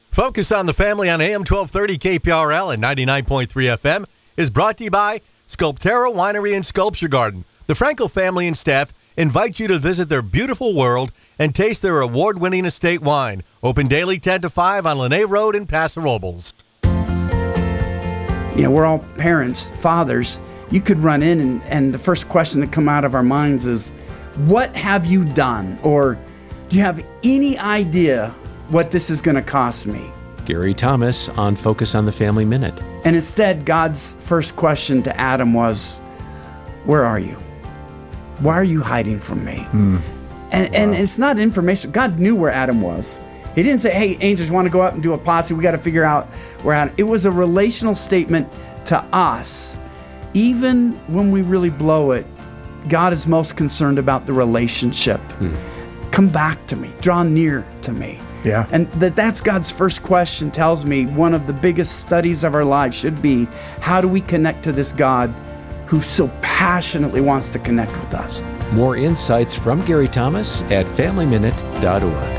Focus on the Family on AM 1230 KPRL and 99.3 FM is brought to you by Sculptero Winery and Sculpture Garden. The Frankel family and staff invite you to visit their beautiful world and taste their award-winning estate wine. Open daily 10 to 5 on Lene Road in Paso Robles. You know, we're all parents, fathers. You could run in and the first question that come out of our minds is, what have you done? Or do you have any idea what this is going to cost me? Gary Thomas on Focus on the Family Minute. And instead, God's first question to Adam was, where are you? Why are you hiding from me? And it's not information. God knew where Adam was. He didn't say, hey, angels, want to go up and do a posse? We got to figure out where Adam. It was a relational statement to us. Even when we really blow it, God is most concerned about the relationship. Come back to me. Draw near to me. Yeah. And that's God's first question tells me one of the biggest studies of our lives should be, how do we connect to this God who so passionately wants to connect with us? More insights from Gary Thomas at FamilyMinute.org.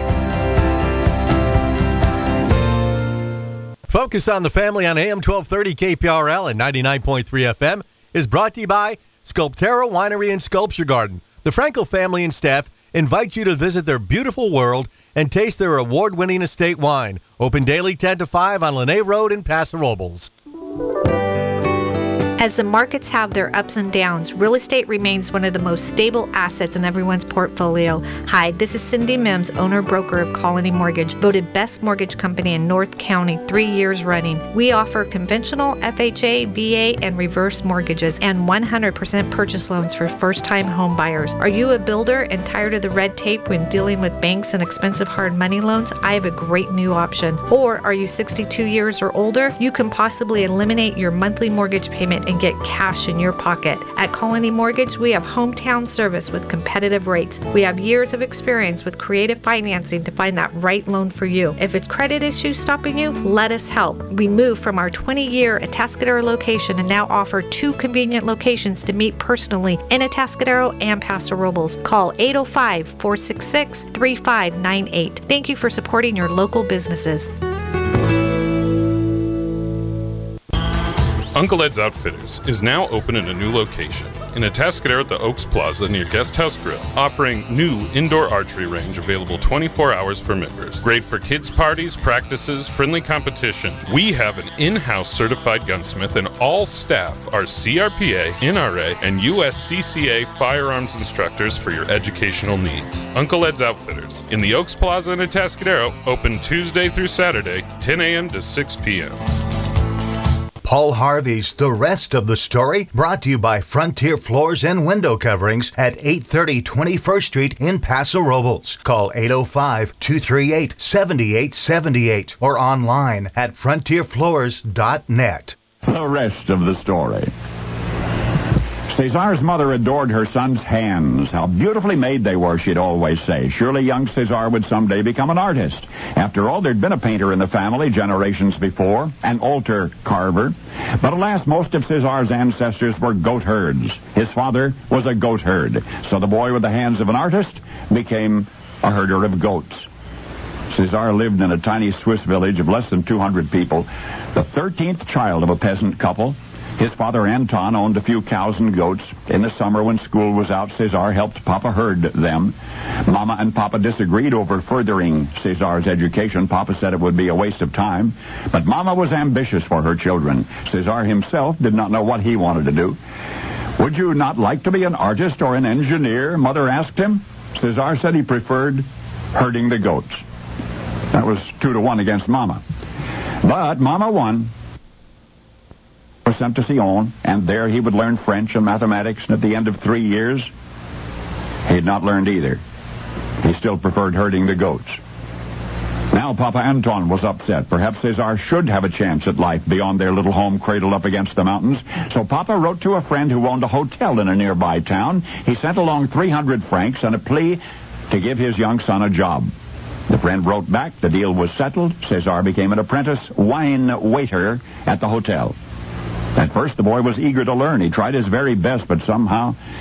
Focus on the Family on AM 1230 KPRL and 99.3 FM is brought to you by Sculptero Winery and Sculpture Garden. The Frankel family and staff invite you to visit their beautiful world and taste their award-winning estate wine. Open daily 10 to 5 on Lene Road in Paso Robles. As the markets have their ups and downs, real estate remains one of the most stable assets in everyone's portfolio. Hi, this is Cindy Mims, owner-broker of Colony Mortgage, voted best mortgage company in North County 3 years running. We offer conventional, FHA, VA, and reverse mortgages and 100% purchase loans for first-time home buyers. Are you a builder and tired of the red tape when dealing with banks and expensive hard money loans? I have a great new option. Or are you 62 years or older? You can possibly eliminate your monthly mortgage payment and get cash in your pocket. At Colony Mortgage, we have hometown service with competitive rates. We have years of experience with creative financing to find that right loan for you. If it's credit issues stopping you, let us help. We moved from our 20-year Atascadero location and now offer 2 convenient locations to meet personally in Atascadero and Paso Robles. Call 805-466-3598. Thank you for supporting your local businesses. Uncle Ed's Outfitters is now open in a new location in Atascadero at the Oaks Plaza near Guest House Grill, offering new indoor archery range available 24 hours for members. Great for kids' parties, practices, friendly competition. We have an in-house certified gunsmith and all staff are CRPA, NRA, and USCCA firearms instructors for your educational needs. Uncle Ed's Outfitters in the Oaks Plaza in Atascadero, open Tuesday through Saturday, 10 a.m. to 6 p.m. Paul Harvey's The Rest of the Story, brought to you by Frontier Floors and Window Coverings at 830 21st Street in Paso Robles. Call 805-238-7878 or online at frontierfloors.net. The rest of the story. Cesar's mother adored her son's hands. How beautifully made they were, she'd always say. Surely young Cesar would someday become an artist. After all, there'd been a painter in the family generations before, an altar carver. But alas, most of Cesar's ancestors were goat herds. His father was a goat herd. So the boy with the hands of an artist became a herder of goats. Cesar lived in a tiny Swiss village of less than 200 people, the 13th child of a peasant couple. His father, Anton, owned a few cows and goats. In the summer when school was out, Cesar helped Papa herd them. Mama and Papa disagreed over furthering Cesar's education. Papa said it would be a waste of time. But Mama was ambitious for her children. Cesar himself did not know what he wanted to do. Would you not like to be an artist or an engineer? Mother asked him. Cesar said he preferred herding the goats. That was 2-1 against Mama. But Mama won. Was sent to Sion, and there he would learn French and mathematics, and at the end of 3 years, he had not learned either. He still preferred herding the goats. Now Papa Anton was upset. Perhaps Cesar should have a chance at life beyond their little home cradled up against the mountains. So Papa wrote to a friend who owned a hotel in a nearby town. He sent along 300 francs and a plea to give his young son a job. The friend wrote back. The deal was settled. Cesar became an apprentice wine waiter at the hotel. At first, the boy was eager to learn. He tried his very best, but somehow he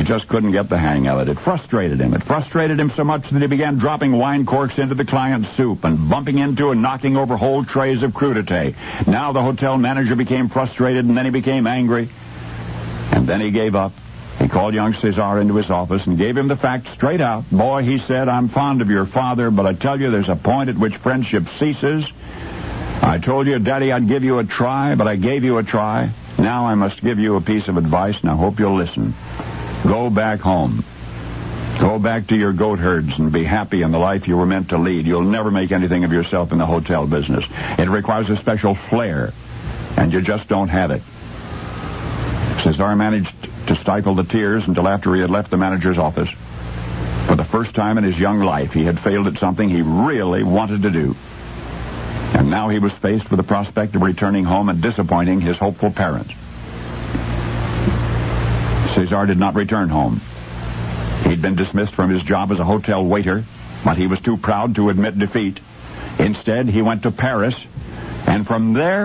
He just couldn't get the hang of it. It frustrated him. It frustrated him so much that he began dropping wine corks into the client's soup and bumping into and knocking over whole trays of crudité. Now the hotel manager became frustrated, and then he became angry. And then he gave up. He called young Cesar into his office and gave him the facts straight out. Boy, he said, I'm fond of your father, but I tell you there's a point at which friendship ceases. I told you, Daddy, I'd give you a try, but I gave you a try. Now I must give you a piece of advice, and I hope you'll listen. Go back home. Go back to your goat herds and be happy in the life you were meant to lead. You'll never make anything of yourself in the hotel business. It requires a special flair, and you just don't have it. Cesar managed to stifle the tears until after he had left the manager's office. For the first time in his young life, he had failed at something he really wanted to do. And now he was faced with the prospect of returning home and disappointing his hopeful parents. Cesar did not return home. He'd been dismissed from his job as a hotel waiter, but he was too proud to admit defeat. Instead, he went to Paris, and from there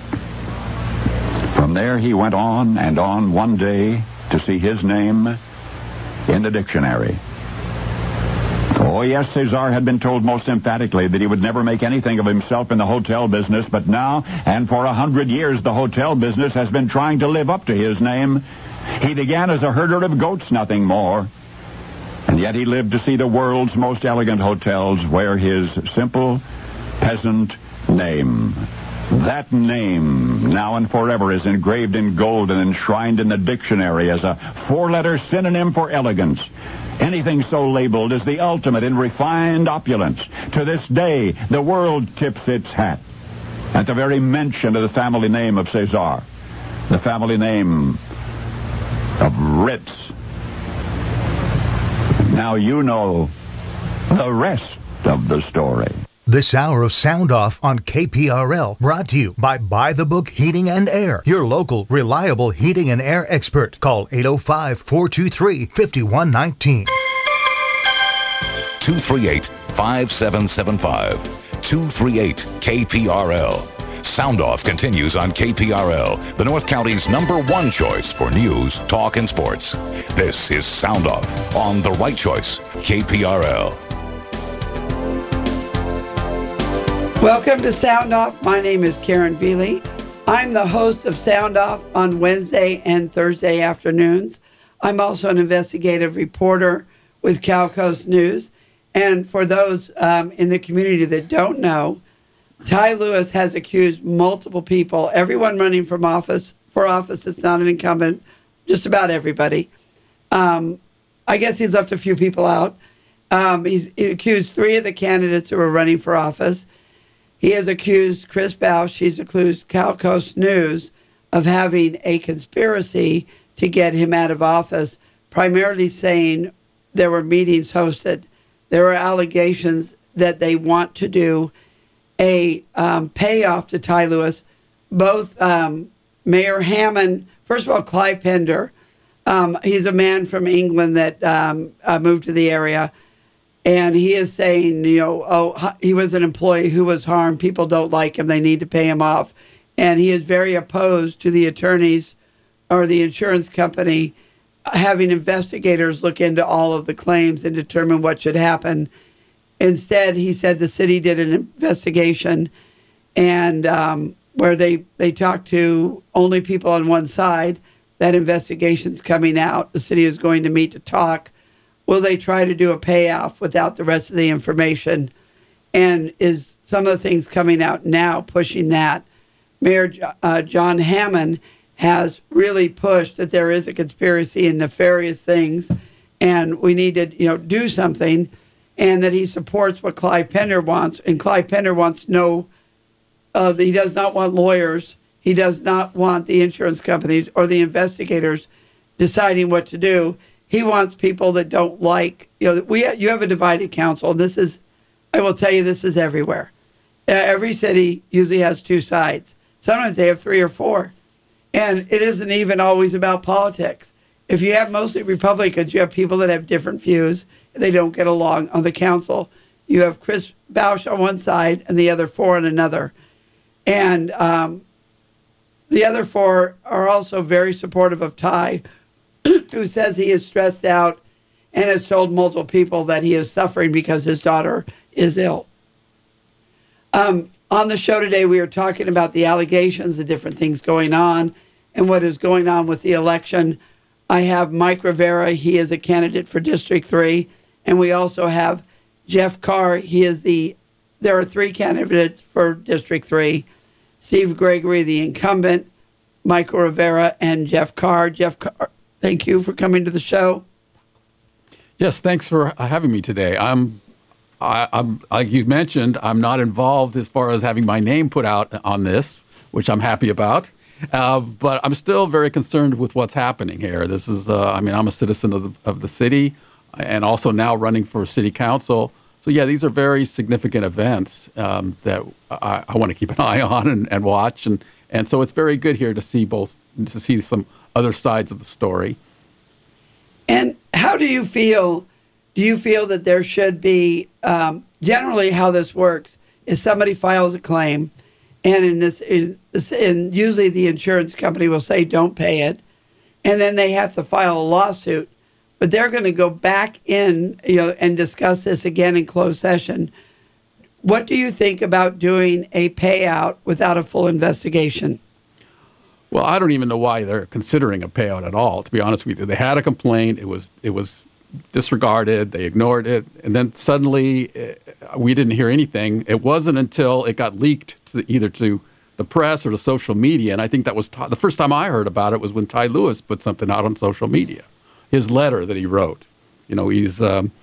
he went on and on one day to see his name in the dictionary. Oh, yes, Cesar had been told most emphatically that he would never make anything of himself in the hotel business, but now, and for 100 years, the hotel business has been trying to live up to his name. He began as a herder of goats, nothing more. And yet he lived to see the world's most elegant hotels wear his simple peasant name. That name, now and forever, is engraved in gold and enshrined in the dictionary as a four-letter synonym for elegance. Anything so labeled is the ultimate in refined opulence. To this day, the world tips its hat at the very mention of the family name of Cesar, the family name of Ritz. Now you know the rest of the story. This hour of Sound Off on KPRL brought to you by the Book Heating and Air, your local reliable heating and air expert. Call 805-423-5119. 238-5775. 238-KPRL. Sound Off continues on KPRL, the North County's #1 choice for news, talk, and sports. This is Sound Off on The Right Choice, KPRL. Welcome to Sound Off. My name is Karen Veely. I'm the host of Sound Off on Wednesday and Thursday afternoons. I'm also an investigative reporter with Cal Coast News. And for those in the community that don't know, Ty Lewis has accused multiple people, everyone running for office that's not an incumbent, just about everybody. I guess he's left a few people out. He accused 3 of the candidates who were running for office. He has accused Chris Bausch, he's accused Cal Coast News of having a conspiracy to get him out of office, primarily saying there were meetings hosted. There were allegations that they want to do a payoff to Ty Lewis. Both Mayor Hammond, first of all, Clive Pender, he's a man from England that moved to the area, and he is saying, he was an employee who was harmed. People don't like him. They need to pay him off. And he is very opposed to the attorneys or the insurance company having investigators look into all of the claims and determine what should happen. Instead, he said the city did an investigation and where they talked to only people on one side. That investigation's coming out. The city is going to meet to talk. Will they try to do a payoff without the rest of the information? And is some of the things coming out now pushing that? Mayor John Hammond has really pushed that there is a conspiracy and nefarious things, and we need to do something, and that he supports what Clive Pender wants. And Clive Pender wants that he does not want lawyers. He does not want the insurance companies or the investigators deciding what to do. He wants people that don't like, you have a divided council. I will tell you, this is everywhere. Every city usually has 2 sides. Sometimes they have 3 or 4. And it isn't even always about politics. If you have mostly Republicans, you have people that have different views. They don't get along on the council. You have Chris Bausch on one side and the other 4 on another. And the other 4 are also very supportive of Ty, who says he is stressed out and has told multiple people that he is suffering because his daughter is ill. On the show today, we are talking about the allegations, the different things going on, and what is going on with the election. I have Mike Rivera. He is a candidate for District 3. And we also have Jeff Carr. There are 3 candidates for District 3. Steve Gregory, the incumbent, Michael Rivera, and Jeff Carr. Jeff Carr, thank you for coming to the show. Yes, thanks for having me today. I'm like you mentioned, I'm not involved as far as having my name put out on this, which I'm happy about. But I'm still very concerned with what's happening here. This is, I'm a citizen of the city, and also now running for city council. So yeah, these are very significant events that I want to keep an eye on and watch, and so it's very good here to see some other sides of the story. And how do you feel? Do you feel that there should be, generally how this works is somebody files a claim, and in usually the insurance company will say don't pay it, and then they have to file a lawsuit, but they're going to go back in, and discuss this again in closed session. What do you think about doing a payout without a full investigation? Well, I don't even know why they're considering a payout at all, to be honest with you. They had a complaint. It was disregarded. They ignored it. And then suddenly we didn't hear anything. It wasn't until it got leaked either to the press or to social media. And I think that was the first time I heard about it was when Ty Lewis put something out on social media, his letter that he wrote. He's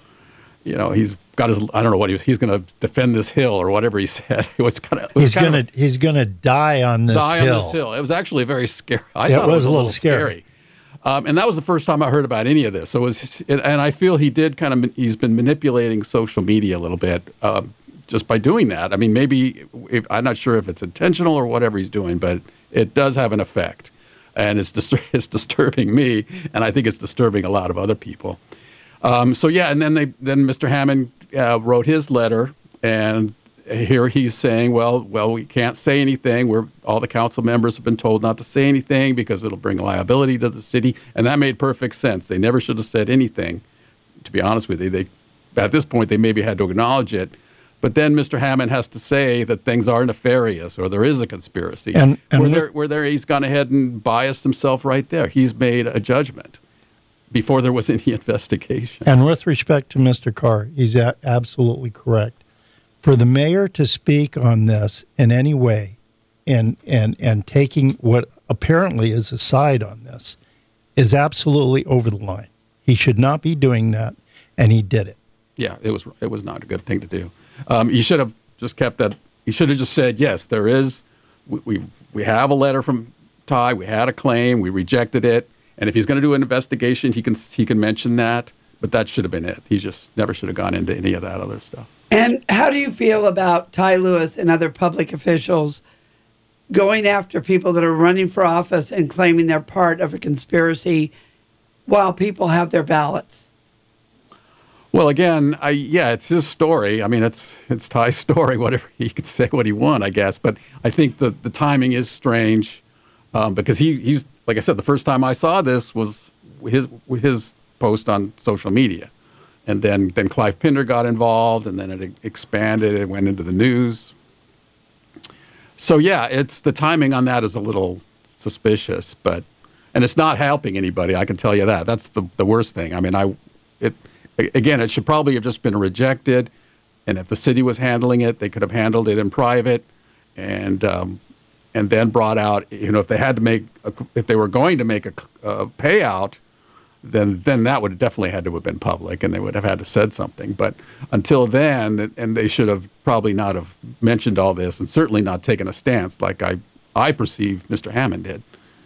got his, I don't know what he's going to defend this hill or whatever he said. He's going to die on this hill. It was actually very scary. I thought it was a little scary. And that was the first time I heard about any of this. So and I feel he's been manipulating social media a little bit just by doing that. I mean, I'm not sure if it's intentional or whatever he's doing, but it does have an effect. And it's disturbing me, and I think it's disturbing a lot of other people. And then Mr. Hammond wrote his letter, and here he's saying, well, we can't say anything. All the council members have been told not to say anything because it'll bring liability to the city, and that made perfect sense. They never should have said anything, to be honest with you. At this point, they maybe had to acknowledge it, but then Mr. Hammond has to say that things are nefarious or there is a conspiracy. And he's gone ahead and biased himself right there. He's made a judgment before there was any investigation. And with respect to Mr. Carr, he's absolutely correct. For the mayor to speak on this in any way and taking what apparently is a side on this is absolutely over the line. He should not be doing that, and he did it. Yeah, it was not a good thing to do. You should have just kept that. You should have just said, yes, there is. We have a letter from Ty. We had a claim. We rejected it. And if he's going to do an investigation, he can mention that. But that should have been it. He just never should have gone into any of that other stuff. And how do you feel about Ty Lewis and other public officials going after people that are running for office and claiming they're part of a conspiracy while people have their ballots? Well, again, it's his story. I mean, it's Ty's story. Whatever, he could say what he wants, I guess. But I think the timing is strange because he's like I said, the first time I saw this was his post on social media. And then Clive Pinder got involved, and then it expanded. It went into the news. So, it's the timing on that is a little suspicious, and it's not helping anybody, I can tell you that. That's the worst thing. I mean, it should probably have just been rejected, and if the city was handling it, they could have handled it in private, and then brought out, if they had to if they were going to make a payout, then that would have definitely had to have been public, and they would have had to said something. But until then, and they should have probably not have mentioned all this, and certainly not taken a stance like I perceive Mr. Hammond did.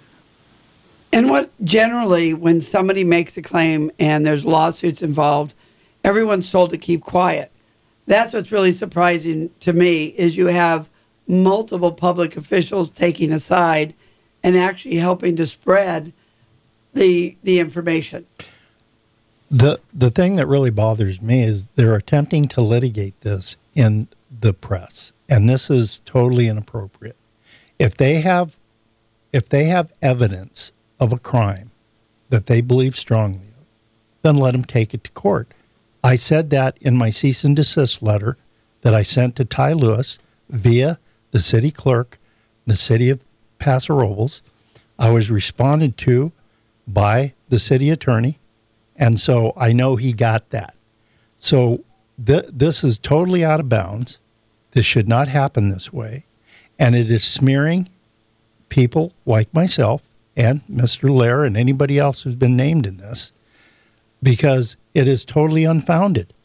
And what generally, when somebody makes a claim and there's lawsuits involved, everyone's told to keep quiet. That's what's really surprising to me is you have multiple public officials taking a side and actually helping to spread the information. The thing that really bothers me is they're attempting to litigate this in the press, and this is totally inappropriate. If they have evidence of a crime that they believe strongly of, then let them take it to court. I said that in my cease and desist letter that I sent to Ty Lewis via the city clerk, the city of Paso Robles. I was responded to by the city attorney, and so I know he got that. So this is totally out of bounds. This should not happen this way, and it is smearing people like myself and Mr. Lair and anybody else who's been named in this, because it is totally unfounded.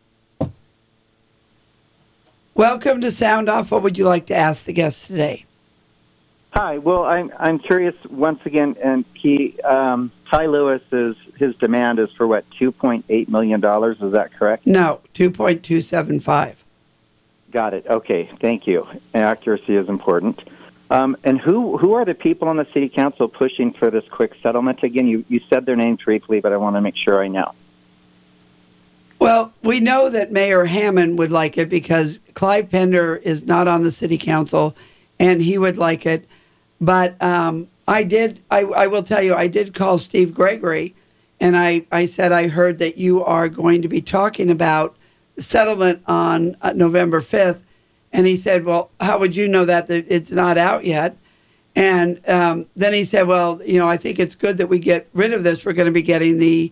Welcome to Sound Off. What would you like to ask the guests today? Hi. Well, I'm curious once again, and Ty Lewis his demand is for what, $2.8 million? Is that correct? No, 2.275. Got it. Okay. Thank you. Accuracy is important. And who are the people on the city council pushing for this quick settlement? Again, you said their names briefly, but I want to make sure I know. Well, we know that Mayor Hammond would like it because Clive Pender is not on the city council, and he would like it. But I will tell you, I did call Steve Gregory, and I said I heard that you are going to be talking about the settlement on November 5th. And he said, well, how would you know that it's not out yet? And then he said, well, I think it's good that we get rid of this. We're going to be getting the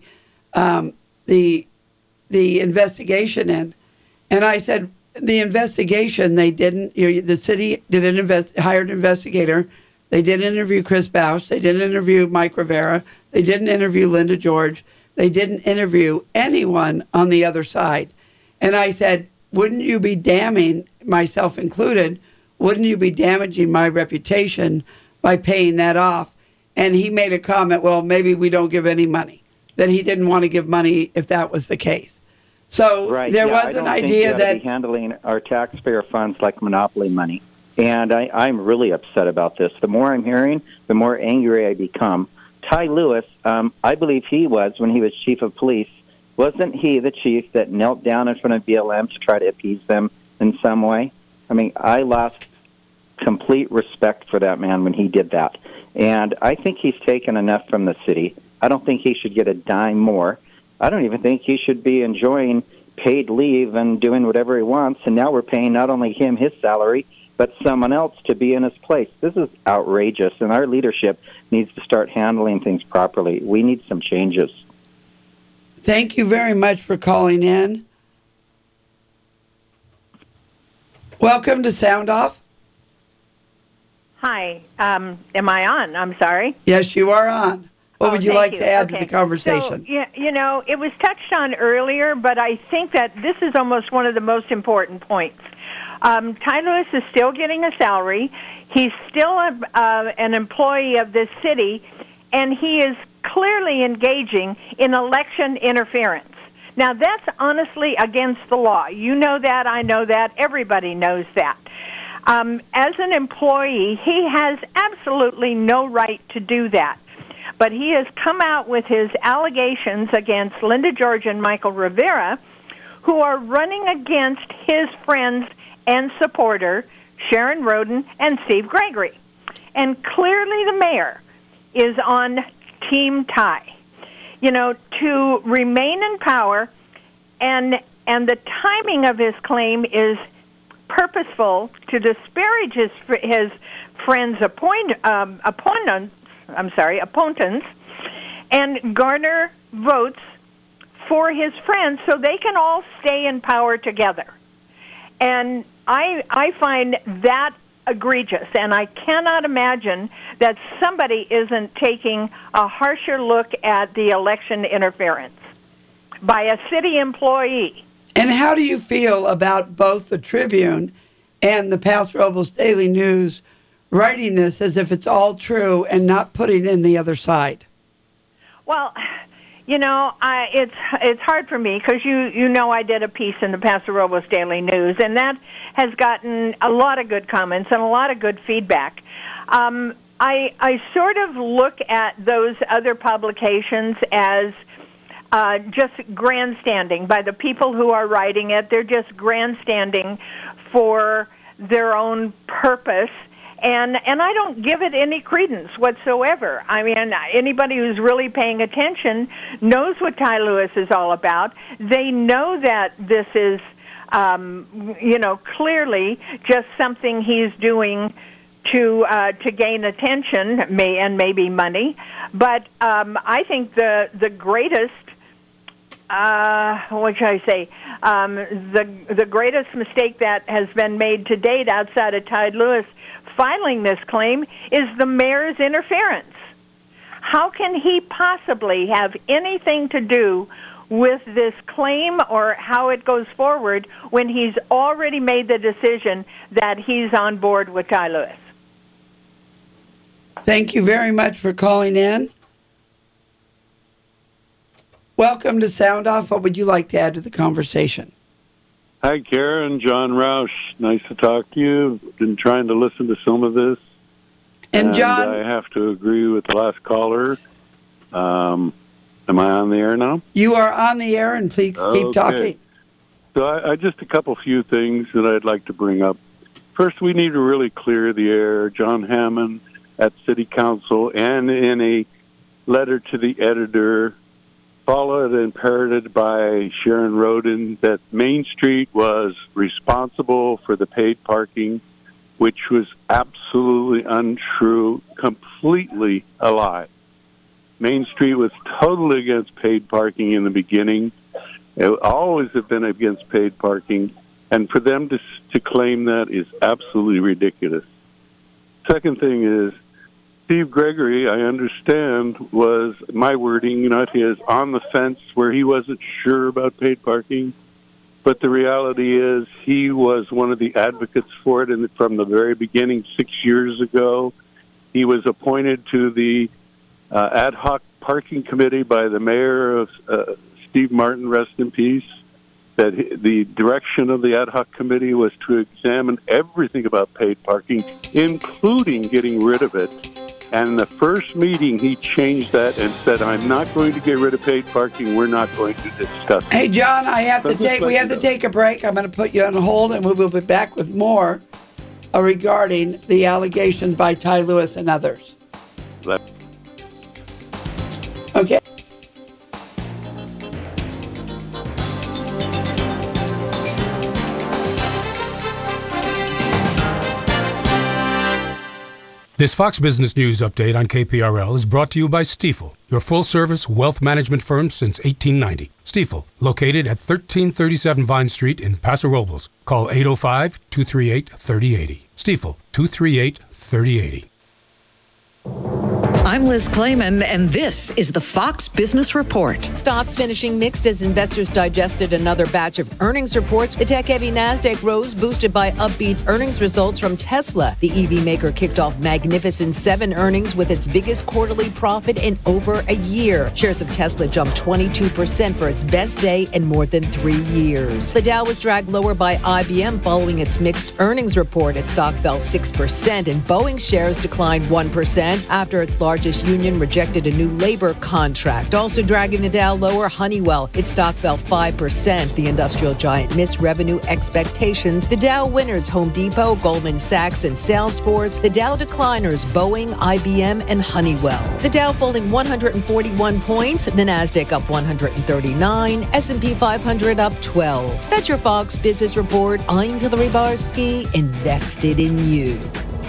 investigation in. And I said, the investigation, they didn't, the city hired an investigator. They didn't interview Chris Bausch. They didn't interview Mike Rivera. They didn't interview Linda George. They didn't interview anyone on the other side. And I said, wouldn't you be damning, myself included, wouldn't you be damaging my reputation by paying that off? And he made a comment, well, maybe we don't give any money, that he didn't want to give money if that was the case. So there was an idea that... handling our taxpayer funds like monopoly money. And I'm really upset about this. The more I'm hearing, the more angry I become. Ty Lewis, I believe he was, when he was chief of police, wasn't he the chief that knelt down in front of BLM to try to appease them in some way? I mean, I lost complete respect for that man when he did that. And I think he's taken enough from the city. I don't think he should get a dime more. I don't even think he should be enjoying paid leave and doing whatever he wants. And now we're paying not only him his salary, but someone else to be in his place. This is outrageous, and our leadership needs to start handling things properly. We need some changes. Thank you very much for calling in. Welcome to Sound Off. Hi. Am I on? I'm sorry. Yes, you are on. What would you like to add to the conversation? So, it was touched on earlier, but I think that this is almost one of the most important points. Ty Lewis is still getting a salary. He's still an employee of this city, and he is clearly engaging in election interference. Now, that's honestly against the law. You know that. I know that. Everybody knows that. As an employee, he has absolutely no right to do that. But he has come out with his allegations against Linda George and Michael Rivera, who are running against his friends and supporter, Sharon Rhoden and Steve Gregory. And clearly the mayor is on Team Ty. To remain in power, and the timing of his claim is purposeful to disparage his friends' opponents, and garner votes for his friends so they can all stay in power together. And I find that egregious, and I cannot imagine that somebody isn't taking a harsher look at the election interference by a city employee. And how do you feel about both the Tribune and the Paso Robles Daily News writing this as if it's all true and not putting in the other side? Well, it's hard for me because I did a piece in the Paso Robles Daily News, and that has gotten a lot of good comments and a lot of good feedback. I sort of look at those other publications as just grandstanding by the people who are writing it. They're just grandstanding for their own purpose, And I don't give it any credence whatsoever. I mean, anybody who's really paying attention knows what Ty Lewis is all about. They know that this is, clearly just something he's doing to gain attention, and maybe money. But I think the greatest, what should I say? The greatest mistake that has been made to date outside of Ty Lewis filing this claim is the mayor's interference. How can he possibly have anything to do with this claim or how it goes forward when he's already made the decision that he's on board with Ty Lewis? Thank you very much for calling in. Welcome to Sound Off. What would you like to add to the conversation? Hi, Karen. John Roush. Nice to talk to you. Been trying to listen to some of this. And John, I have to agree with the last caller. Am I on the air now? You are on the air, and please keep talking. So I just a few things that I'd like to bring up. First, we need to really clear the air. John Hammond at City Council and in a letter to the editor followed and parroted by Sharon Roden that Main Street was responsible for the paid parking, which was absolutely untrue, completely a lie. Main Street was totally against paid parking in the beginning. It always have been against paid parking, and for them to claim that is absolutely ridiculous. Second thing is, Steve Gregory, I understand, was my wording, not his, on the fence where he wasn't sure about paid parking. But the reality is he was one of the advocates for it, and from the very beginning, 6 years ago, he was appointed to the ad hoc parking committee by the mayor of Steve Martin, rest in peace. That the direction of the ad hoc committee was to examine everything about paid parking, including getting rid of it. And in the first meeting, he changed that and said, I'm not going to get rid of paid parking. We're not going to discuss it. Hey, John, we have to take a break. I'm going to put you on hold, and we will be back with more regarding the allegations by Ty Lewis and others. Okay. This Fox Business News update on KPRL is brought to you by Stifel, your full-service wealth management firm since 1890. Stifel, located at 1337 Vine Street in Paso Robles. Call 805-238-3080. Stifel, 238-3080. I'm Liz Clayman, and this is the Fox Business Report. Stocks finishing mixed as investors digested another batch of earnings reports. The tech-heavy NASDAQ rose, boosted by upbeat earnings results from Tesla. The EV maker kicked off Magnificent 7 earnings with its biggest quarterly profit in over a year. Shares of Tesla jumped 22% for its best day in more than 3 years. The Dow was dragged lower by IBM following its mixed earnings report. Its stock fell 6%, and Boeing shares declined 1% after its largest union rejected a new labor contract. Also dragging the Dow lower, Honeywell. Its stock fell 5%. The industrial giant missed revenue expectations. The Dow winners, Home Depot, Goldman Sachs, and Salesforce. The Dow decliners, Boeing, IBM, and Honeywell. The Dow falling 141 points. The NASDAQ up 139. S&P 500 up 12. That's your Fox Business Report. I'm Hillary Barsky, invested in you.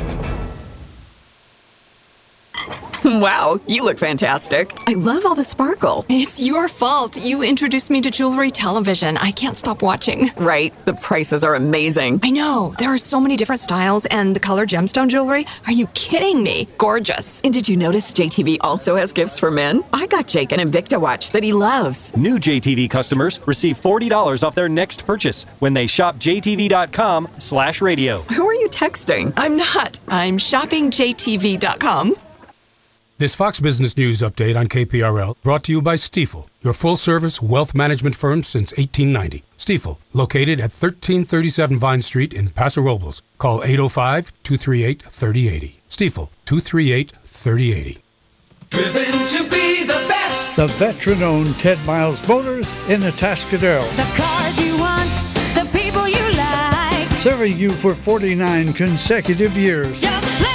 Wow, you look fantastic. I love all the sparkle. It's your fault. You introduced me to jewelry television. I can't stop watching. Right. The prices are amazing. I know. There are so many different styles, and the color gemstone jewelry. Are you kidding me? Gorgeous. And did you notice JTV also has gifts for men? I got Jake an Invicta watch that he loves. New JTV customers receive $40 off their next purchase when they shop jtv.com/radio. Who are you texting? I'm not. I'm shoppingjtv.com. This Fox Business News update on KPRL brought to you by Stifel, your full-service wealth management firm since 1890. Stifel, located at 1337 Vine Street in Paso Robles. Call 805-238-3080. Stifel, 238-3080. Driven to be the best. The veteran-owned Ted Miles Motors in Atascadero. The cars you want, the people you like. Serving you for 49 consecutive years. Just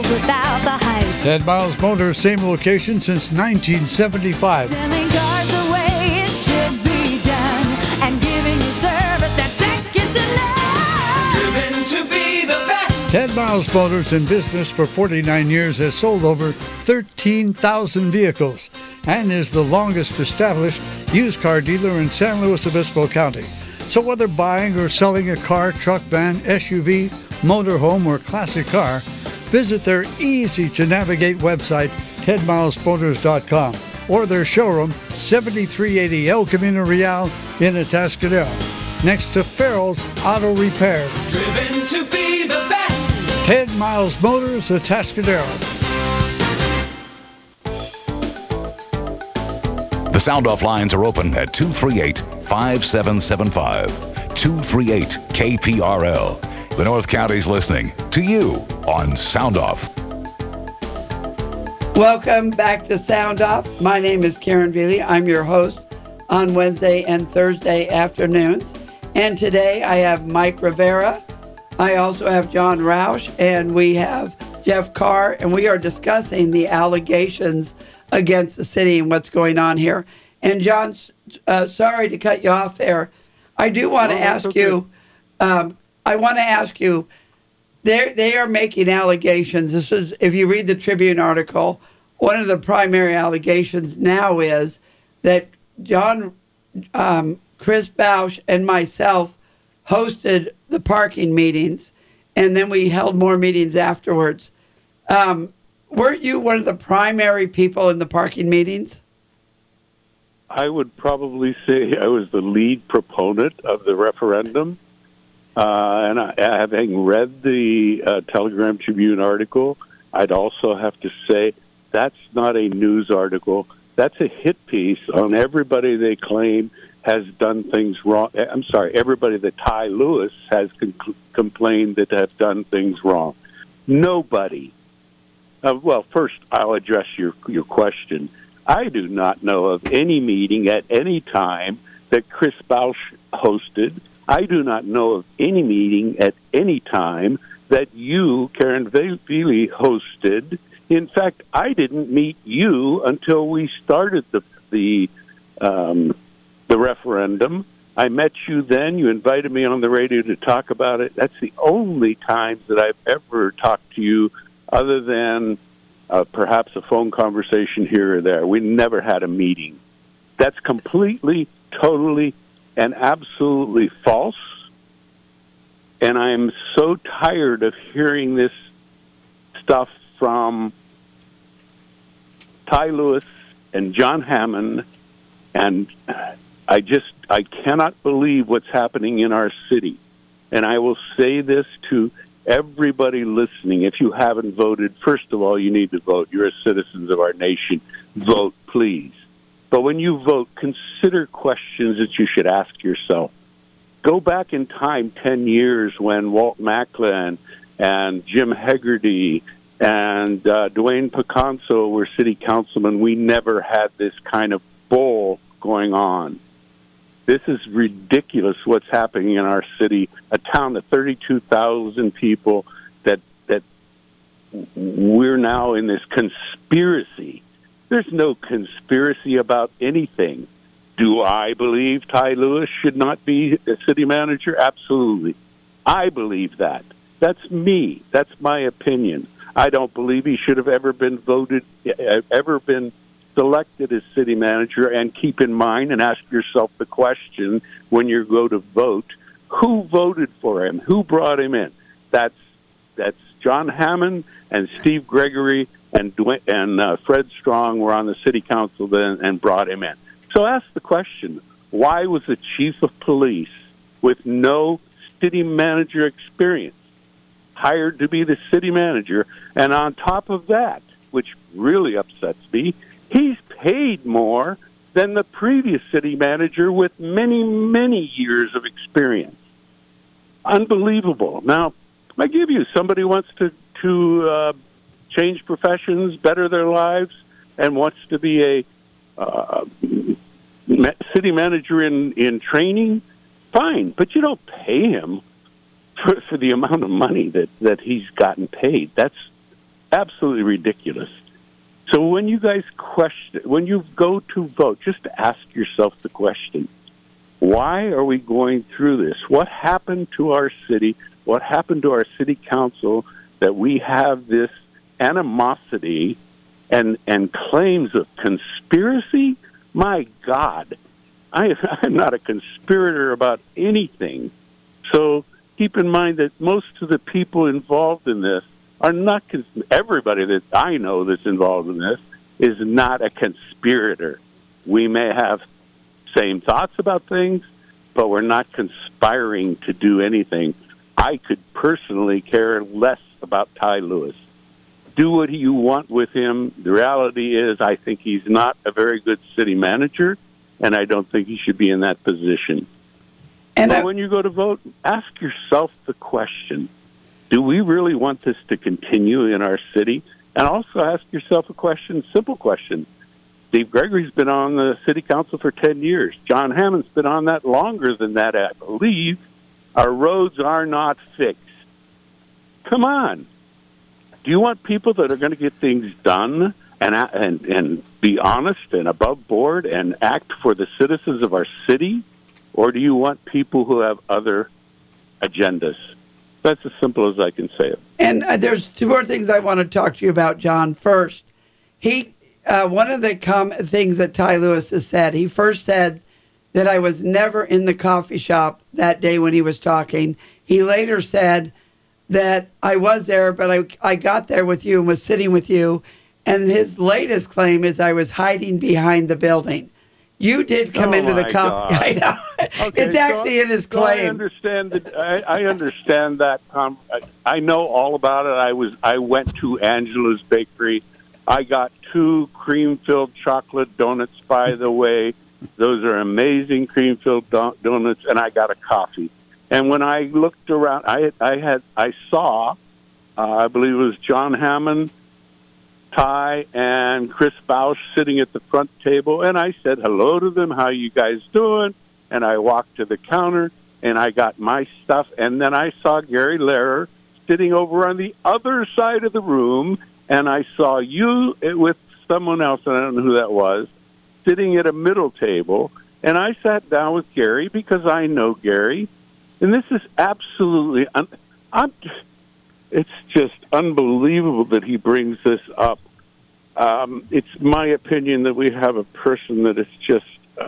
vehicles without the hype. Ted Miles Motors, same location since 1975. Selling cars the way it should be done and giving you service that's second to none. Driven to be the best. Ted Miles Motors, in business for 49 years, has sold over 13,000 vehicles and is the longest established used car dealer in San Luis Obispo County. So whether buying or selling a car, truck, van, SUV, motorhome, or classic car, visit their easy-to-navigate website, tedmilesmotors.com, or their showroom, 7380 El Camino Real in Atascadero, next to Farrell's Auto Repair. Driven to be the best. Ted Miles Motors, Atascadero. The Sound Off lines are open at 238-5775. 238-KPRL. The North County's listening to you on Sound Off. Welcome back to Sound Off. My name is Karen Veely. I'm your host on Wednesday and Thursday afternoons. And today I have Mike Rivera. I also have John Roush, and we have Jeff Carr, and we are discussing the allegations against the city and what's going on here. And John, sorry to cut you off there. I do want to ask you, they are making allegations. This is, if you read the Tribune article, one of the primary allegations now is that Chris Bausch and myself hosted the parking meetings, and then we held more meetings afterwards. Weren't you one of the primary people in the parking meetings? I would probably say I was the lead proponent of the referendum. And having read the Telegram Tribune article, I'd also have to say that's not a news article. That's a hit piece on everybody they claim has done things wrong. I'm sorry, everybody that Ty Lewis has complained that have done things wrong. Nobody. Well, first, I'll address your question. I do not know of any meeting at any time that Chris Bausch hosted. I do not know of any meeting at any time that you, Karen Veely, hosted. In fact, I didn't meet you until we started the referendum. I met you then. You invited me on the radio to talk about it. That's the only times that I've ever talked to you, other than perhaps a phone conversation here or there. We never had a meeting. That's completely, totally, and absolutely false. And I'm so tired of hearing this stuff from Ty Lewis and John Hammond, and I cannot believe what's happening in our city. And I will say this to everybody listening: if you haven't voted, first of all, you need to vote. You're citizens of our nation. Vote, please. But when you vote, consider questions that you should ask yourself. Go back in time 10 years when Walt Macklin and Jim Hegarty and Dwayne Picanso were city councilmen. We never had this kind of bull going on. This is ridiculous what's happening in our city, a town of 32,000 people, that we're now in this conspiracy. There's no conspiracy about anything. Do I believe Ty Lewis should not be a city manager? Absolutely. I believe that. That's me. That's my opinion. I don't believe he should have ever been selected as city manager. And keep in mind and ask yourself the question when you go to vote, who voted for him? Who brought him in? That's John Hammond and Steve Gregory and Fred Strong were on the city council then and brought him in. So ask the question, why was the chief of police with no city manager experience hired to be the city manager? And on top of that, which really upsets me, he's paid more than the previous city manager with many, many years of experience. Unbelievable. Now, I give you, somebody wants to change professions, better their lives, and wants to be a city manager in training, fine, but you don't pay him for the amount of money that he's gotten paid. That's absolutely ridiculous. So when you guys when you go to vote, just ask yourself the question, why are we going through this? What happened to our city? What happened to our city council that we have this animosity and claims of conspiracy? My God, I'm not a conspirator about anything. So keep in mind that most of the people involved in this are not, everybody that I know that's involved in this is not a conspirator. We may have same thoughts about things, but we're not conspiring to do anything. I could personally care less about Ty Lewis. Do what you want with him. The reality is I think he's not a very good city manager, and I don't think he should be in that position. But when you go to vote, ask yourself the question, do we really want this to continue in our city? And also ask yourself a question, simple question. Steve Gregory's been on the city council for 10 years. John Hammond's been on that longer than that, I believe. Our roads are not fixed. Come on. Do you want people that are going to get things done and be honest and above board and act for the citizens of our city? Or do you want people who have other agendas? That's as simple as I can say it. And there's two more things I want to talk to you about, John. First, one of the things that Ty Lewis has said, he first said that I was never in the coffee shop that day when he was talking. He later said that I was there, but I got there with you and was sitting with you. And his latest claim is I was hiding behind the building. You did come into the coffee. I know. Okay, it's actually in his claim. I understand that. I understand that. I know all about it. I went to Angela's Bakery. I got 2 cream-filled chocolate donuts, by the way. Those are amazing cream-filled donuts, and I got a coffee. And when I looked around, I saw, I believe it was John Hammond, Ty, and Chris Bausch sitting at the front table, and I said hello to them. How you guys doing? And I walked to the counter, and I got my stuff, and then I saw Gary Lehrer sitting over on the other side of the room, and I saw you with someone else, and I don't know who that was, sitting at a middle table, and I sat down with Gary because I know Gary, and this is absolutely, it's just unbelievable that he brings this up. It's my opinion that we have a person that is just,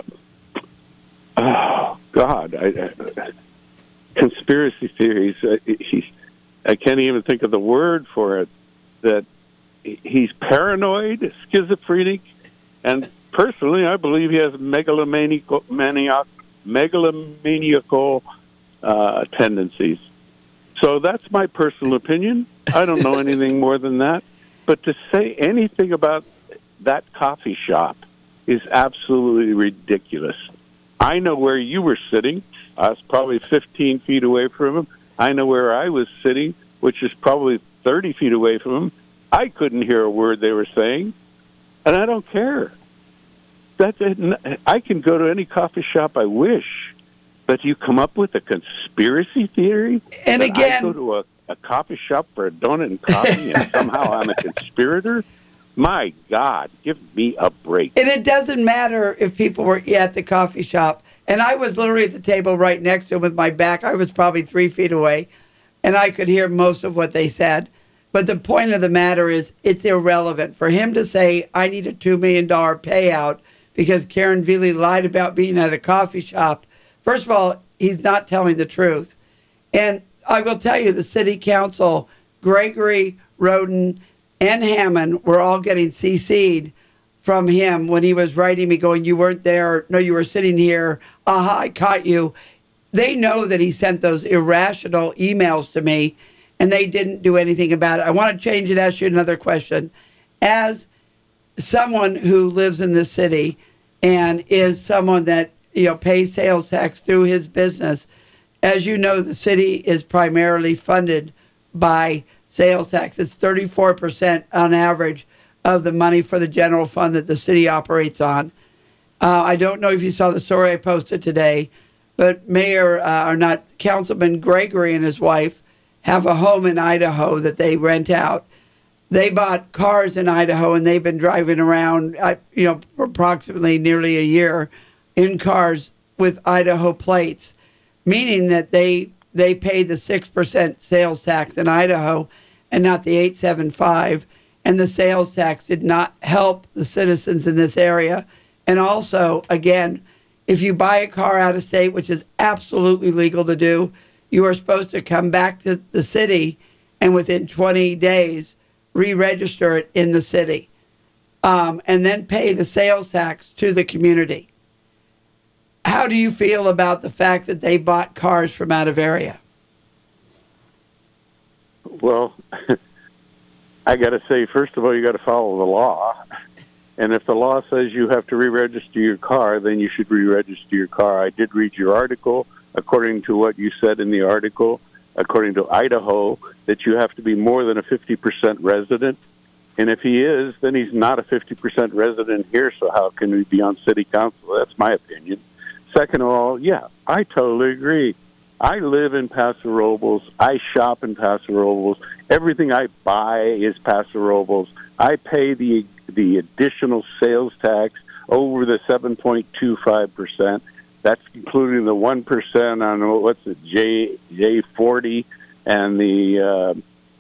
oh, God, conspiracy theories. I can't even think of the word for it, that he's paranoid, schizophrenic, and personally, I believe he has megalomaniacal tendencies. So that's my personal opinion. I don't know anything more than that. But to say anything about that coffee shop is absolutely ridiculous. I know where you were sitting. I was probably 15 feet away from him. I know where I was sitting, which is probably 30 feet away from him. I couldn't hear a word they were saying, and I don't care. I can go to any coffee shop I wish, but you come up with a conspiracy theory? And again, I go to a coffee shop for a donut and coffee, and somehow I'm a conspirator? My God, give me a break. And it doesn't matter if people were at the coffee shop. And I was literally at the table right next to him with my back. I was probably 3 feet away, and I could hear most of what they said. But the point of the matter is it's irrelevant. For him to say, I need a $2 million payout because Karen Velie lied about being at a coffee shop, first of all, he's not telling the truth. And I will tell you, the city council, Gregory, Roden, and Hammond were all getting CC'd from him when he was writing me going, you weren't there. No, you were sitting here. Aha, I caught you. They know that he sent those irrational emails to me, and they didn't do anything about it. I want to change it, ask you another question. As someone who lives in the city and is someone that pays sales tax through his business, as you know, the city is primarily funded by sales tax. It's 34% on average of the money for the general fund that the city operates on. I don't know if you saw the story I posted today, but Councilman Gregory and his wife have a home in Idaho that they rent out. They bought cars in Idaho, and they've been driving around, for approximately nearly a year in cars with Idaho plates, meaning that they pay the 6% sales tax in Idaho and not the 8.75%. And the sales tax did not help the citizens in this area. And also, again, if you buy a car out of state, which is absolutely legal to do, you are supposed to come back to the city and within 20 days re-register it in the city, and then pay the sales tax to the community. How do you feel about the fact that they bought cars from out of area? Well, I got to say, first of all, you got to follow the law. And if the law says you have to re-register your car, then you should re-register your car. I did read your article. According to what you said in the article, according to Idaho, that you have to be more than a 50% resident. And if he is, then he's not a 50% resident here, so how can he be on city council? That's my opinion. Second of all, yeah, I totally agree. I live in Paso Robles. I shop in Paso Robles. Everything I buy is Paso Robles. I pay the additional sales tax over the 7.25%. That's including the 1% on what's it, J40, and the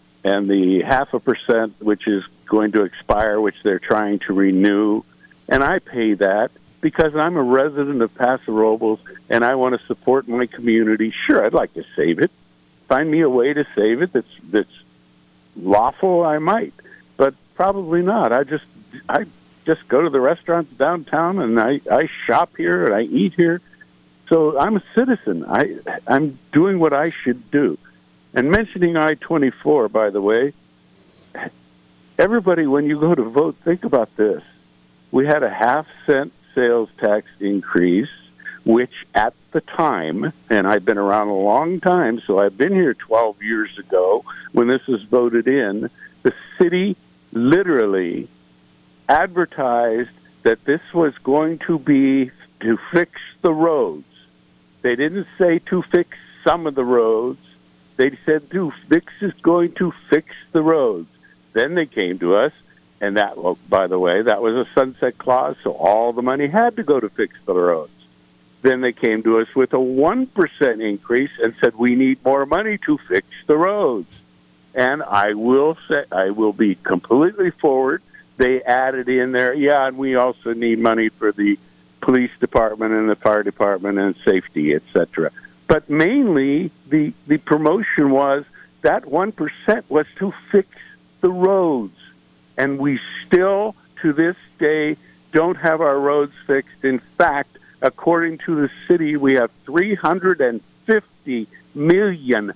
0.5%, which is going to expire, which they're trying to renew. And I pay that because I'm a resident of Paso Robles and I want to support my community. Sure, I'd like to save it. Find me a way to save it that's lawful, I might, but probably not. I just go to the restaurants downtown and I shop here and I eat here. So I'm a citizen. I'm doing what I should do. And mentioning I-24, by the way, everybody, when you go to vote, think about this. We had a 0.5-cent sales tax increase, which at the time, and I've been around a long time, so I've been here 12 years ago when this was voted in, the city literally advertised that this was going to be to fix the roads. They didn't say to fix some of the roads. They said this is going to fix the roads. Then they came to us, and that, well, by the way, that was a sunset clause, so all the money had to go to fix the roads. Then they came to us with a 1% increase and said, we need more money to fix the roads. And I will be completely forward. They added in there, yeah, and we also need money for the police department and the fire department and safety, etc. But mainly, the promotion was that 1% was to fix the roads. And we still, to this day, don't have our roads fixed. In fact, according to the city, we have $350 million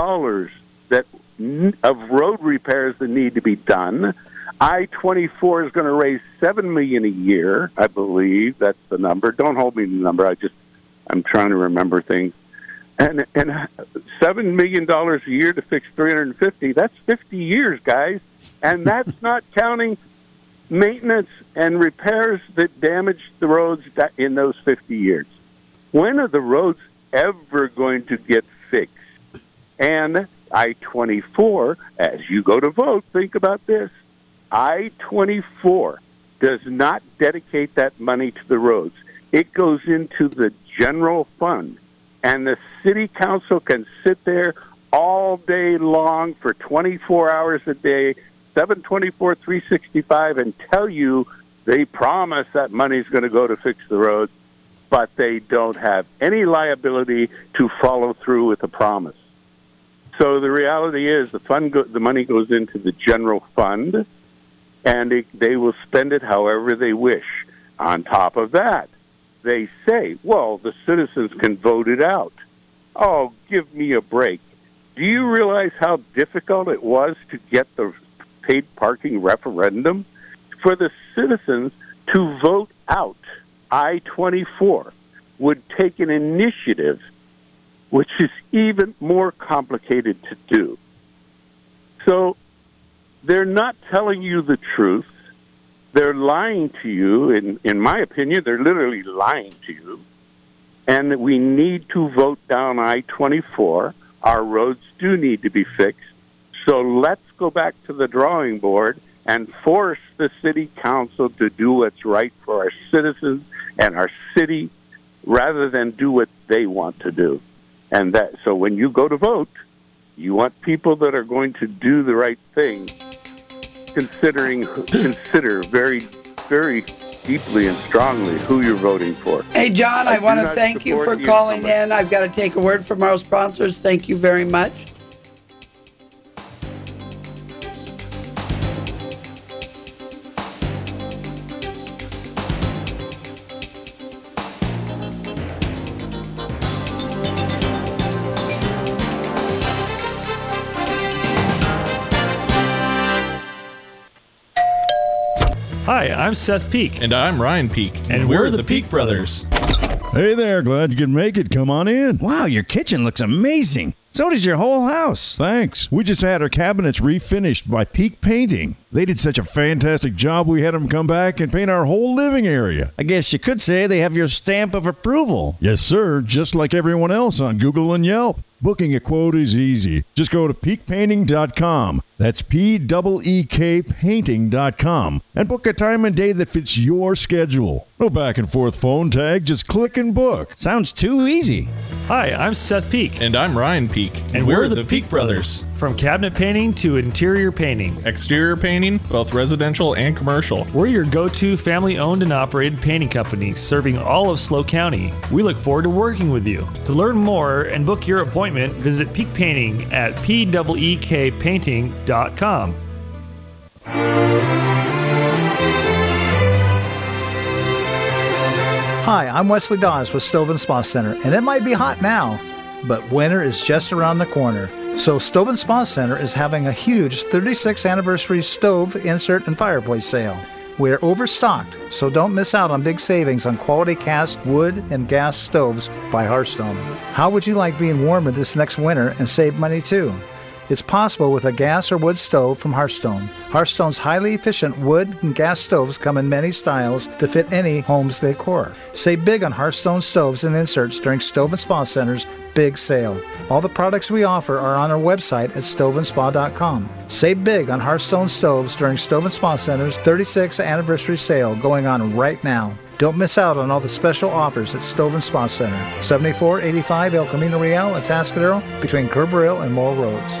of road repairs that need to be done. I-24 is going to raise $7 million a year, I believe. That's the number. Don't hold me to the number. I'm trying to remember things. And $7 million a year to fix 350. That's 50 years, guys. And that's not counting maintenance and repairs that damage the roads in those 50 years. When are the roads ever going to get fixed? And I-24, as you go to vote, think about this. I-24 does not dedicate that money to the roads. It goes into the general fund. And the city council can sit there all day long for 24 hours a day, 7/24, 365, and tell you they promise that money's going to go to fix the roads, but they don't have any liability to follow through with the promise. So the reality is the money goes into the general fund, and they will spend it however they wish. On top of that, they say, well, the citizens can vote it out. Oh, give me a break. Do you realize how difficult it was to get the paid parking referendum? For the citizens to vote out I-24 would take an initiative which is even more complicated to do. So they're not telling you the truth. They're lying to you. In my opinion, they're literally lying to you. And we need to vote down I-24. Our roads do need to be fixed. So let's go back to the drawing board and force the city council to do what's right for our citizens and our city rather than do what they want to do. And that, so when you go to vote, you want people that are going to do the right thing, consider very, very deeply and strongly who you're voting for. Hey, John, I want to thank you for calling in. I've got to take a word from our sponsors. Thank you very much. Hi, I'm Seth Peak. And I'm Ryan Peak. And we're the Peak Brothers. Hey there, glad you could make it. Come on in. Wow, your kitchen looks amazing. So does your whole house. Thanks. We just had our cabinets refinished by Peak Painting. They did such a fantastic job, we had them come back and paint our whole living area. I guess you could say they have your stamp of approval. Yes, sir, just like everyone else on Google and Yelp. Booking a quote is easy. Just go to peakpainting.com. That's P-E-E-K painting.com. And book a time and day that fits your schedule. No back and forth phone tag, just click and book. Sounds too easy. Hi, I'm Seth Peak. And I'm Ryan Peak. And we're the Peak Brothers. From cabinet painting to interior painting. Exterior painting, both residential and commercial. We're your go-to family-owned and operated painting company serving all of SLO County. We look forward to working with you. To learn more and book your appointment, visit Peak Painting at peekpainting.com. Hi, I'm Wesley Dawes with Stove and Spa Center, and it might be hot now, but winter is just around the corner. So Stove and Spa Center is having a huge 36th anniversary stove, insert, and fireplace sale. We're overstocked, so don't miss out on big savings on quality cast wood and gas stoves by Hearthstone. How would you like being warmer this next winter and save money too? It's possible with a gas or wood stove from Hearthstone. Hearthstone's highly efficient wood and gas stoves come in many styles to fit any home's decor. Save big on Hearthstone stoves and inserts during Stove and Spa Center's big sale. All the products we offer are on our website at stoveandspa.com. Save big on Hearthstone stoves during Stove and Spa Center's 36th anniversary sale going on right now. Don't miss out on all the special offers at Stove and Spa Center, 7485 El Camino Real at Atascadero, between Kerberville and Moore Roads.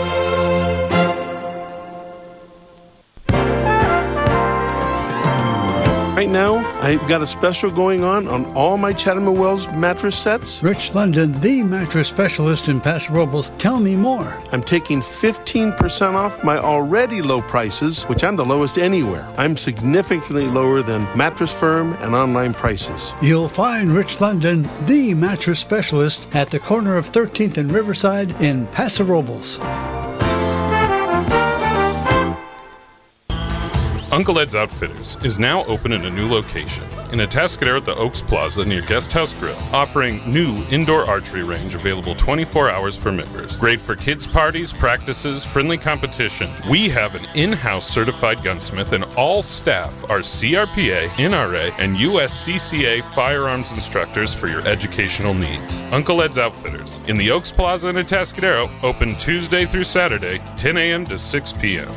Right now, I've got a special going on all my Chatham & Wells mattress sets. Rich London, the mattress specialist in Paso Robles. Tell me more. I'm taking 15% off my already low prices, which I'm the lowest anywhere. I'm significantly lower than Mattress Firm and online prices. You'll find Rich London, the mattress specialist, at the corner of 13th and Riverside in Paso Robles. Uncle Ed's Outfitters is now open in a new location in Atascadero at the Oaks Plaza near Guest House Grill, offering new indoor archery range available 24 hours for members. Great for kids' parties, practices, friendly competition. We have an in-house certified gunsmith and all staff are CRPA, NRA, and USCCA firearms instructors for your educational needs. Uncle Ed's Outfitters in the Oaks Plaza in Atascadero, open Tuesday through Saturday, 10 a.m. to 6 p.m.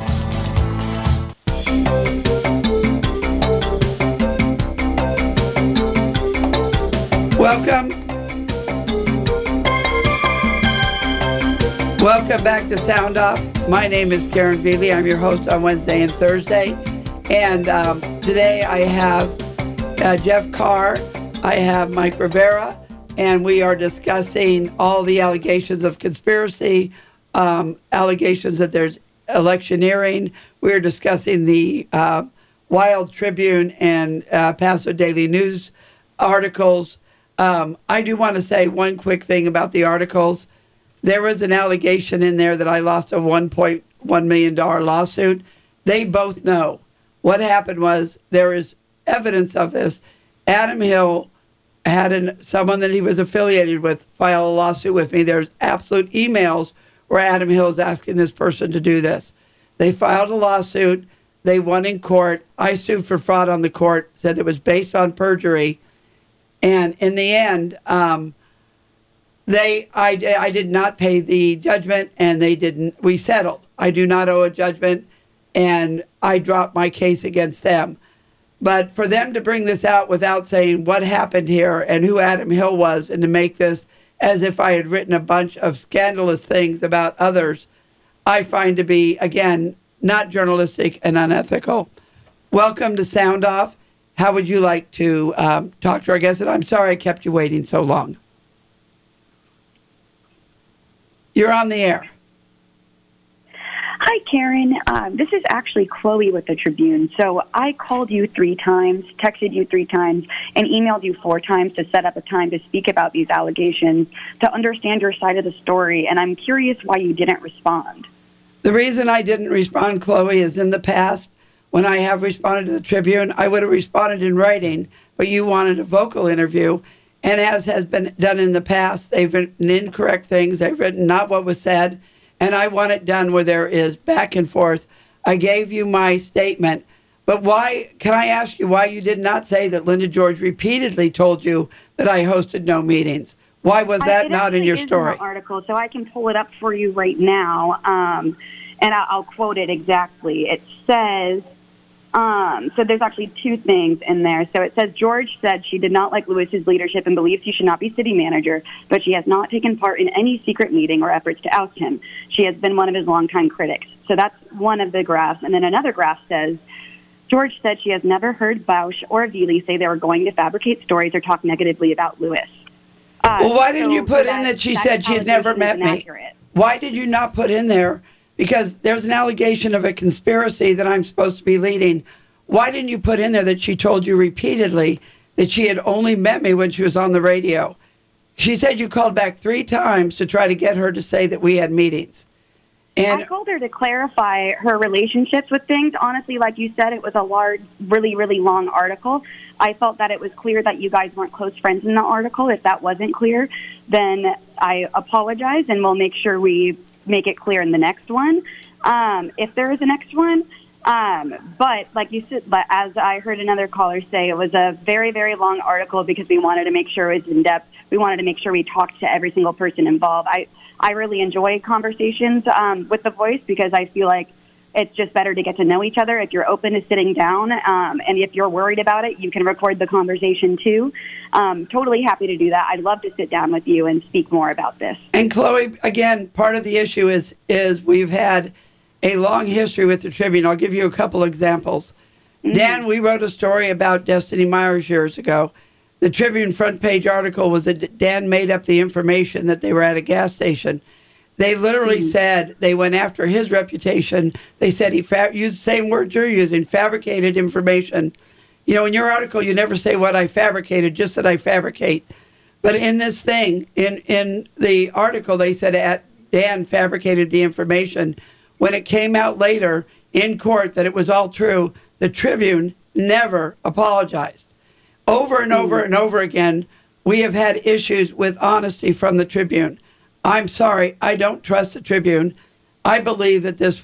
Welcome back to Sound Off. My name is Karen Veely. I'm your host on Wednesday and Thursday. And today I have Jeff Carr, I have Mike Rivera, and we are discussing all the allegations of conspiracy, allegations that there's electioneering. We're discussing the Wild Tribune and Paso Daily News articles. I do want to say one quick thing about the articles. There was an allegation in there that I lost a $1.1 million lawsuit. They both know. What happened was there is evidence of this. Adam Hill had someone that he was affiliated with file a lawsuit with me. There's absolute emails where Adam Hill is asking this person to do this. They filed a lawsuit. They won in court. I sued for fraud on the court, said it was based on perjury. And in the end, I did not pay the judgment, and they didn't. We settled. I do not owe a judgment, and I dropped my case against them. But for them to bring this out without saying what happened here and who Adam Hill was, and to make this as if I had written a bunch of scandalous things about others, I find to be, again, not journalistic and unethical. Welcome to Sound Off. How would you like to talk to our guest? And I'm sorry I kept you waiting so long. You're on the air. Hi, Karen. This is actually Chloe with the Tribune. So I called you 3 times, texted you 3 times, and emailed you 4 times to set up a time to speak about these allegations, to understand your side of the story. And I'm curious why you didn't respond. The reason I didn't respond, Chloe, is in the past, when I have responded to the Tribune, I would have responded in writing, but you wanted a vocal interview. And as has been done in the past, they've written incorrect things. They've written not what was said. And I want it done where there is back and forth. I gave you my statement. But why, can I ask you why you did not say that Linda George repeatedly told you that I hosted no meetings? Why was that not in your story? In the article, so I can pull it up for you right now, and I'll quote it exactly. It says, so there's actually 2 things in there. So it says, George said she did not like Lewis's leadership and believes he should not be city manager, but she has not taken part in any secret meeting or efforts to oust him. She has been one of his longtime critics. So that's one of the graphs. And then another graph says, George said she has never heard Bausch or Veely say they were going to fabricate stories or talk negatively about Lewis. Well, why didn't you put in that she said she had never met me? Why did you not put in there? Because there's an allegation of a conspiracy that I'm supposed to be leading. Why didn't you put in there that she told you repeatedly that she had only met me when she was on the radio? She said you called back 3 times to try to get her to say that we had meetings. And I called her to clarify her relationships with things. Honestly, like you said, it was a large, really, really long article. I felt that it was clear that you guys weren't close friends in the article. If that wasn't clear, then I apologize, and we'll make sure we make it clear in the next one, if there is a next one. But like you said, but as I heard another caller say, it was a very, very long article because we wanted to make sure it was in depth. We wanted to make sure we talked to every single person involved. I really enjoy conversations with The Voice because I feel like it's just better to get to know each other. If you're open to sitting down, and if you're worried about it, you can record the conversation too. Totally happy to do that. I'd love to sit down with you and speak more about this. And Chloe, again, part of the issue is we've had a long history with the Tribune. I'll give you a couple examples. Mm-hmm. Dan, we wrote a story about Destiny Myers years ago. The Tribune front page article was that Dan made up the information that they were at a gas station. They literally said they went after his reputation. They said he used the same word you're using, fabricated information. You know, in your article, you never say what I fabricated, just that I fabricate. But in this thing, in the article, they said Dan fabricated the information. When it came out later in court that it was all true, the Tribune never apologized. Over and over and over again, we have had issues with honesty from the Tribune. I'm sorry, I don't trust the Tribune. I believe that there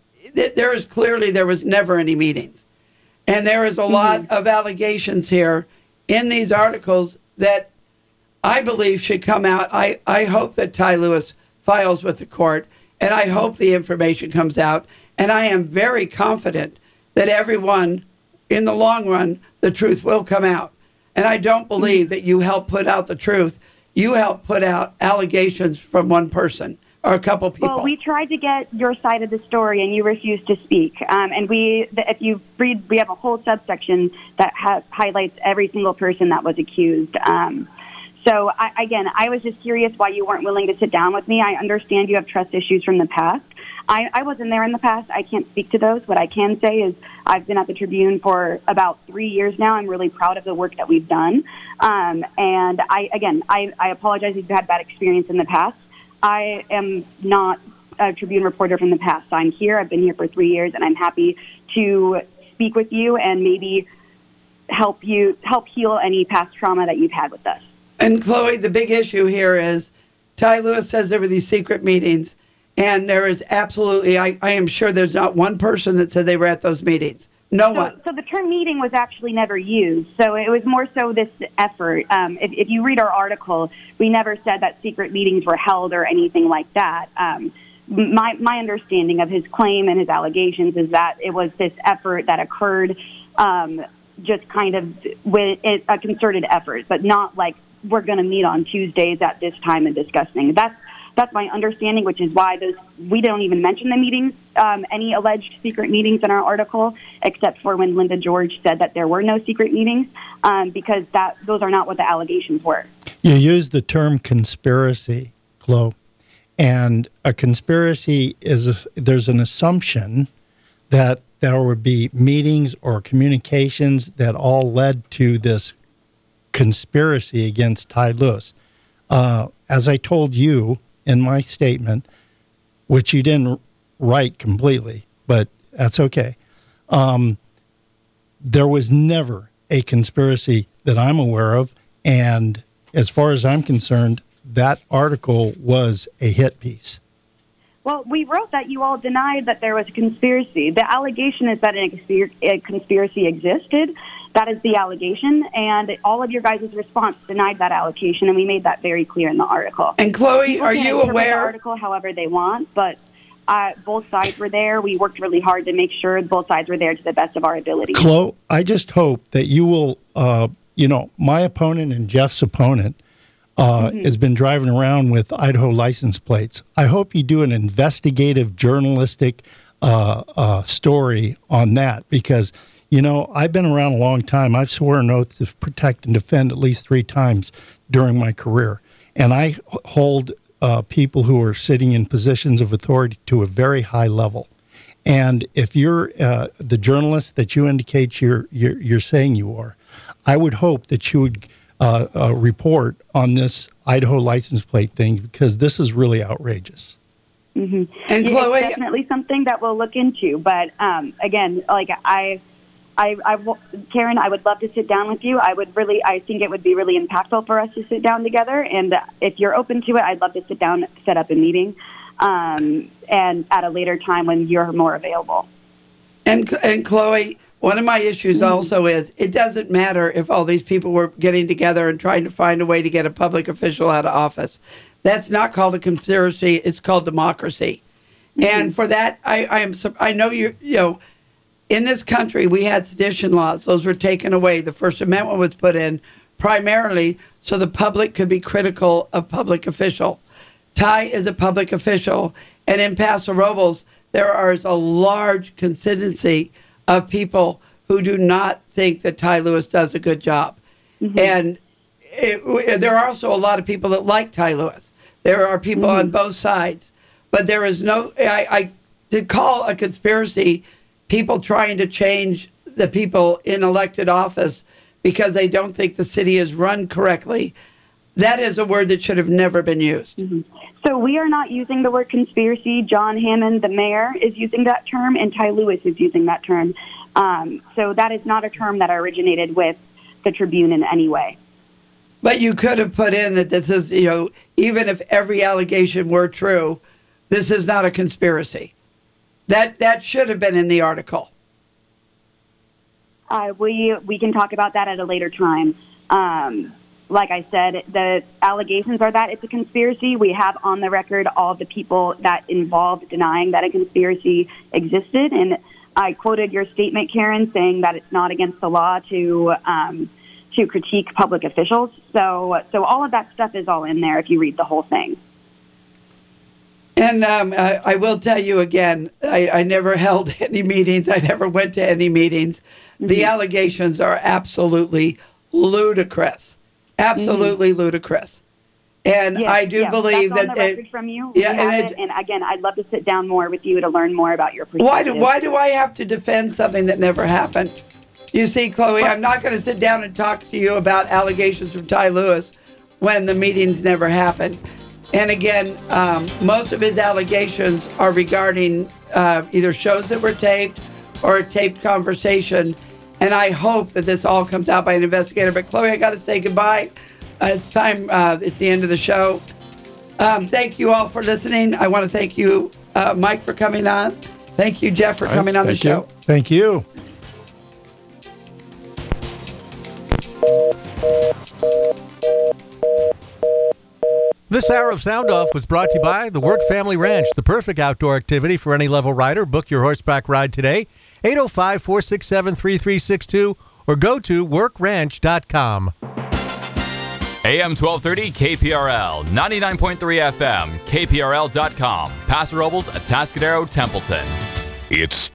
was never any meetings. And there is a lot of allegations here in these articles that I believe should come out. I hope that Ty Lewis files with the court, and I hope the information comes out. And I am very confident that everyone, in the long run, the truth will come out. And I don't believe that you help put out the truth. You help put out allegations from one person or a couple people. Well, we tried to get your side of the story, and you refused to speak. And if you read, we have a whole subsection that highlights every single person that was accused. So, I was just curious why you weren't willing to sit down with me. I understand you have trust issues from the past. I wasn't there in the past. I can't speak to those. What I can say is I've been at the Tribune for about 3 years now. I'm really proud of the work that we've done. And I apologize if you've had bad experience in the past. I am not a Tribune reporter from the past. I'm here. I've been here for 3 years, and I'm happy to speak with you and maybe help heal any past trauma that you've had with us. And Chloe, the big issue here is Ty Lewis says there were these secret meetings. And there is absolutely, I am sure there's not one person that said they were at those meetings. No one. So the term meeting was actually never used. So it was more so this effort. If you read our article, we never said that secret meetings were held or anything like that. My understanding of his claim and his allegations is that it was this effort that occurred just kind of with a concerted effort, but not like we're going to meet on Tuesdays at this time and discuss things. That's my understanding, which is why we don't even mention the meetings, any alleged secret meetings in our article, except for when Linda George said that there were no secret meetings, because those are not what the allegations were. You use the term conspiracy, Chloe, and a conspiracy there's an assumption that there would be meetings or communications that all led to this conspiracy against Ty Lewis. As I told you in my statement, which you didn't write completely, but that's okay. There was never a conspiracy that I'm aware of, and as far as I'm concerned, that article was a hit piece. Well, we wrote that you all denied that there was a conspiracy. The allegation is that a conspiracy existed. That is the allegation, and all of your guys' response denied that allegation, and we made that very clear in the article. And Chloe, People are can you interpret aware? the article however they want, but both sides were there. We worked really hard to make sure both sides were there to the best of our ability. Chloe, I just hope that you will, my opponent and Jeff's opponent has been driving around with Idaho license plates. I hope you do an investigative journalistic story on that, because I've been around a long time. I've sworn an oath to protect and defend at least 3 times during my career. And I hold people who are sitting in positions of authority to a very high level. And if you're the journalist that you indicate you're saying you are, I would hope that you would report on this Idaho license plate thing, because this is really outrageous. Mm-hmm. And Chloe, it's definitely something that we'll look into. But again, like Karen, I would love to sit down with you. I think it would be really impactful for us to sit down together. And if you're open to it, I'd love to sit down, set up a meeting, and at a later time when you're more available. And Chloe, one of my issues also is it doesn't matter if all these people were getting together and trying to find a way to get a public official out of office. That's not called a conspiracy. It's called democracy. And for that, I know in this country, we had sedition laws. Those were taken away. The First Amendment was put in primarily so the public could be critical of public official. Ty is a public official, and in Paso Robles, there is a large constituency of people who do not think that Ty Lewis does a good job. And there are also a lot of people that like Ty Lewis. There are people on both sides. But there is I did call a conspiracy people trying to change the people in elected office because they don't think the city is run correctly. That is a word that should have never been used. So we are not using the word conspiracy. John Hammond, the mayor, is using that term, and Ty Lewis is using that term. So that is not a term that originated with the Tribune in any way. But you could have put in that this is, even if every allegation were true, this is not a conspiracy. That should have been in the article. We can talk about that at a later time. Like I said, the allegations are that it's a conspiracy. We have on the record all the people that involved denying that a conspiracy existed. And I quoted your statement, Karen, saying that it's not against the law to critique public officials. So all of that stuff is all in there if you read the whole thing. And I will tell you again, I never held any meetings. I never went to any meetings. The allegations are absolutely ludicrous. Absolutely ludicrous. And I do believe that's that... on the record from you. Yeah, and again, I'd love to sit down more with you to learn more about your perspective. Why do I have to defend something that never happened? You see, Chloe, I'm not going to sit down and talk to you about allegations from Ty Lewis when the meetings never happened. And again, most of his allegations are regarding either shows that were taped or a taped conversation. And I hope that this all comes out by an investigator. But Chloe, I got to say goodbye. It's time. It's the end of the show. Thank you all for listening. I want to thank you, Mike, for coming on. Thank you, Jeff, for coming on the show. Thank you. This hour of Sound Off was brought to you by the Work Family Ranch, the perfect outdoor activity for any level rider. Book your horseback ride today, 805-467-3362, or go to workranch.com. AM 1230 KPRL, 99.3 FM, KPRL.com, Paso Robles, Atascadero, Templeton. It's